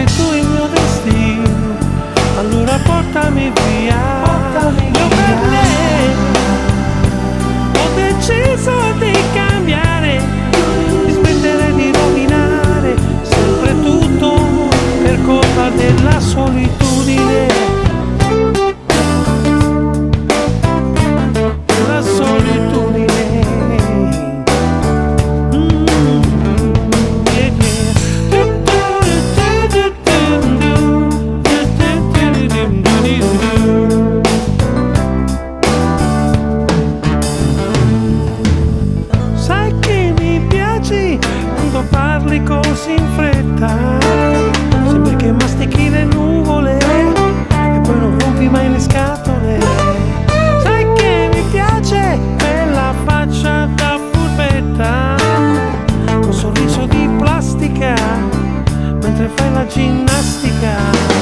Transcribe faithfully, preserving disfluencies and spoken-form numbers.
sei tu il mio destino, allora portami via, portami io via. Per lei ho deciso di cambiare, di smettere di rovinare sempre tutto per colpa della solitudine. La solitudine. Sai che mi piaci quando parli così in fretta, sembri che mastichi le nuvole e poi non rompi mai le scatole. Sai che mi piace quella faccia da furbetta con sorriso di plastica mentre fai la ginnastica.